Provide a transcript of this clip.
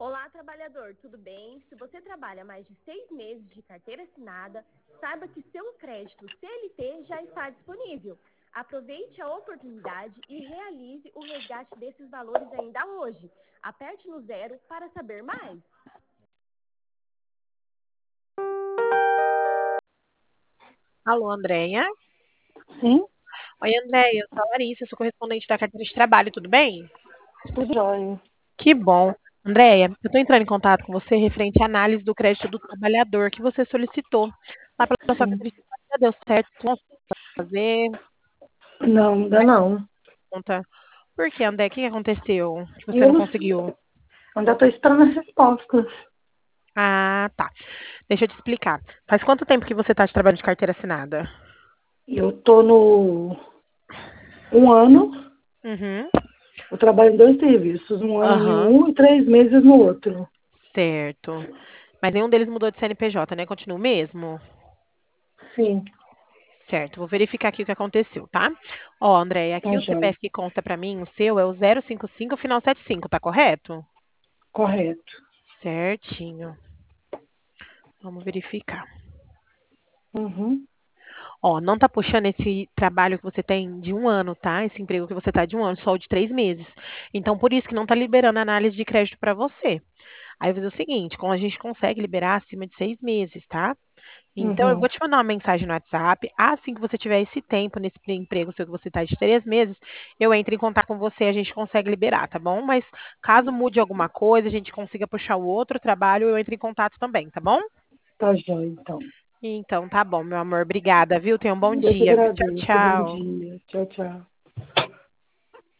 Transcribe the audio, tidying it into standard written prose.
Olá, trabalhador, tudo bem? Se você trabalha mais de 6 meses de carteira assinada, saiba que seu crédito CLT já está disponível. Aproveite a oportunidade e realize o resgate desses valores ainda hoje. Aperte no 0 para saber mais. Alô, Andréia? Sim, Oi, Andréia, eu sou a Larissa, sou correspondente da carteira de trabalho, tudo bem? tudo jóia. Que bom. Andréia, eu estou entrando em contato com você referente à análise do crédito do trabalhador que você solicitou lá pela sua Sim. carteira de trabalho. Já deu certo? Vamos fazer Não, ainda não. conta. Por que, André? O que aconteceu que E você eu não não conseguiu? ainda estou esperando as respostas. Ah, tá. Deixa eu te explicar. Faz quanto tempo que você está de trabalho de carteira assinada? Eu estou no 1 ano, Uhum. eu trabalho em 2 serviços, 1 ano em Aham. um e 3 meses no outro. Certo. Mas nenhum deles mudou de CNPJ, né? Continua o mesmo? Sim, Certo, vou verificar aqui o que aconteceu, tá? Ó, André, aqui tá o jóia. CPF que consta pra mim, o seu é o 055 final 75, tá correto? Correto. Certinho. Vamos verificar. Uhum, Ó, não tá puxando esse trabalho que você tem de 1 ano, tá? Esse emprego que você tá de 1 ano, só o de 3 meses. Então, por isso que não tá liberando a análise de crédito pra você. Aí eu vou fazer o seguinte, como a gente consegue liberar acima de 6 meses, tá? Então, eu uhum. vou te mandar uma mensagem no WhatsApp. Assim que você tiver esse tempo nesse emprego seu que você está de 3 meses, eu entro em contato com você e a gente consegue liberar, tá bom? Mas caso mude alguma coisa, a gente consiga puxar o outro trabalho, eu entro em contato também, tá bom? Tá jóia, então. Então, tá bom, meu amor. Obrigada, viu? Tenha um bom Eu que dia, viu? Tchau, agradeço. Bom tchau. dia. Tchau, tchau.